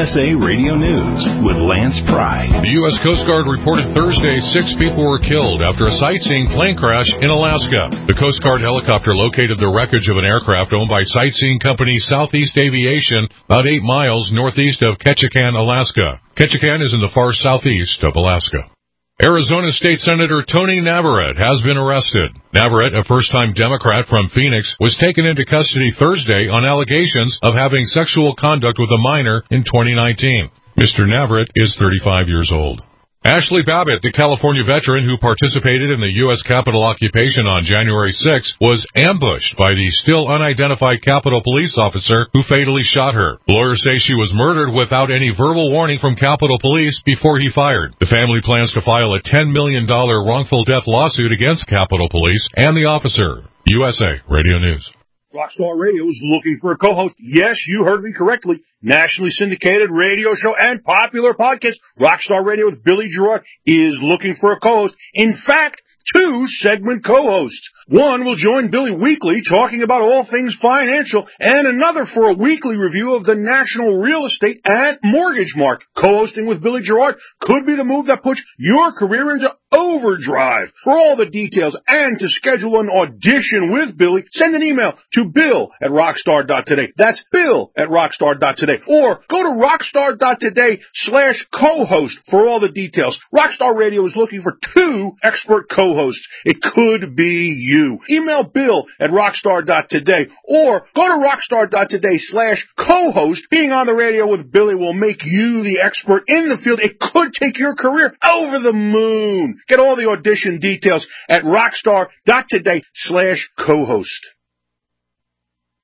USA Radio News with Lance Pry. The U.S. Coast Guard reported Thursday 6 people were killed after a sightseeing plane crash in Alaska. The Coast Guard helicopter located the wreckage of an aircraft owned by sightseeing company Southeast Aviation about 8 miles northeast of Ketchikan, Alaska. Ketchikan is in the far southeast of Alaska. Arizona State Senator Tony Navarrete has been arrested. Navarrete, a first-time Democrat from Phoenix, was taken into custody Thursday on allegations of having sexual conduct with a minor in 2019. Mr. Navarrete is 35 years old. Ashley Babbitt, the California veteran who participated in the U.S. Capitol occupation on January 6, was ambushed by the still unidentified Capitol police officer who fatally shot her. Lawyers say she was murdered without any verbal warning from Capitol Police before he fired. The family plans to file a $10 million wrongful death lawsuit against Capitol Police and the officer. USA Radio News. Rockstar Radio is looking for a co-host. Yes, you heard me correctly. Nationally syndicated radio show and popular podcast, Rockstar Radio with Billy Gerard, is looking for a co-host. In fact, 2 segment co-hosts. One will join Billy weekly talking about all things financial, and another for a weekly review of the national real estate and mortgage market. Co-hosting with Billy Gerard could be the move that puts your career into overdrive. For all the details and to schedule an audition with Billy, send an email to bill@rockstar.today. That's bill@rockstar.today. Or go to rockstar.today/co-host for all the details. Rockstar Radio is looking for 2 expert co-hosts. It could be you. Email bill@rockstar.today or go to rockstar.today/co-host. Being on the radio with Billy will make you the expert in the field. It could take your career over the moon. Get all the audition details at rockstar.today/co-host.